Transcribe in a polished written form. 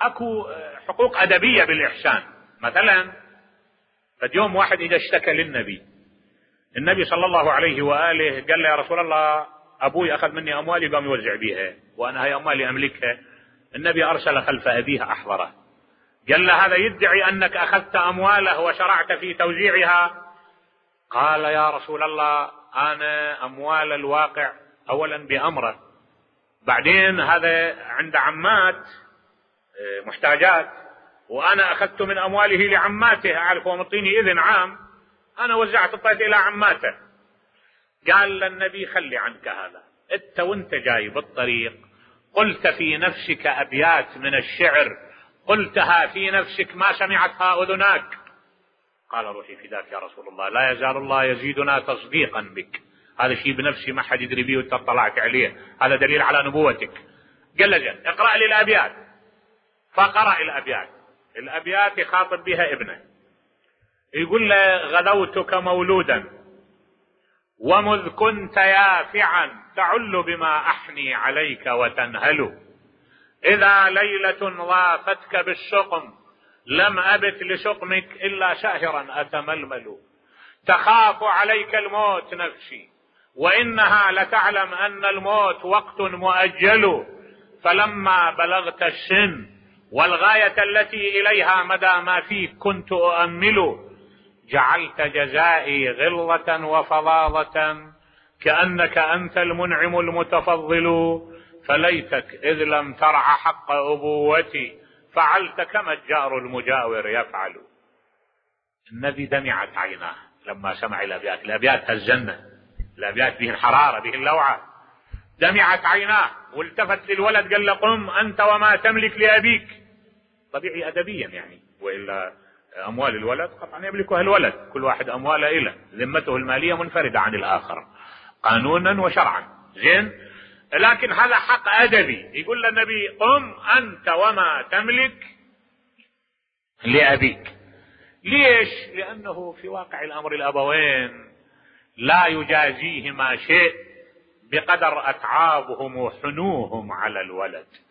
اكو حقوق ادبية بالاحسان. مثلا قد يوم واحد اذا اشتكى للنبي، النبي صلى الله عليه وآله قال له يا رسول الله ابوي اخذ مني اموالي قام يوزع بيها وانا هي اموالي املكها. النبي ارسل خلف ابيه احضره، قال له هذا يدعي انك اخذت امواله وشرعت في توزيعها. قال يا رسول الله انا اموال الواقع اولا بامره، بعدين هذا عند عمات محتاجات، وانا اخذت من امواله لعماته، اعرف هو مطيني اذن عام، انا وزعت الطيت الى عماته. قال للنبي خلي عنك هذا، انت وانت جاي بالطريق قلت في نفسك ابيات من الشعر قلتها في نفسك ما سمعتها اذناك. قال روحي فداك يا رسول الله، لا يزال الله يزيدنا تصديقا بك، هذا شيء بنفسي ما حد يدري بيه وانت اطلعت عليه، هذا دليل على نبوتك. قال له اقرأ لي الابيات، فقرأ الابيات. الابيات يخاطب بها ابنه، يقول له غدوتك مولودا ومذ كنت يافعا تعل بما احني عليك وتنهل، اذا ليلة ضافتك بالسقم لم ابت لسقمك الا شاهرا اتململ، تخاف عليك الموت نفسي وانها لتعلم ان الموت وقت مؤجل، فلما بلغت السن والغاية التي اليها مدى ما فيك كنت اؤمل، جعلت جزائي غلظة وفظاظة كأنك أنت المنعم المتفضل، فليتك إذ لم ترع حق أبوتي فعلت كما الجار المجاور يفعل. النبي دمعت عيناه لما سمع الأبيات، الأبيات هالجنة، الأبيات به الحرارة به اللوعة، دمعت عيناه والتفت للولد قال له قم أنت وما تملك لأبيك، طبيعي أدبيا يعني، وإلا أموال الولد قطعا يملكها الولد، كل واحد أمواله إله، ذمته المالية منفردة عن الآخر قانونا وشرعا، زين، لكن هذا حق أدبي. يقول للنبي قم أنت وما تملك لأبيك. ليش؟ لأنه في واقع الأمر الأبوين لا يجازيهما شيء بقدر أتعابهم وحنوهم على الولد.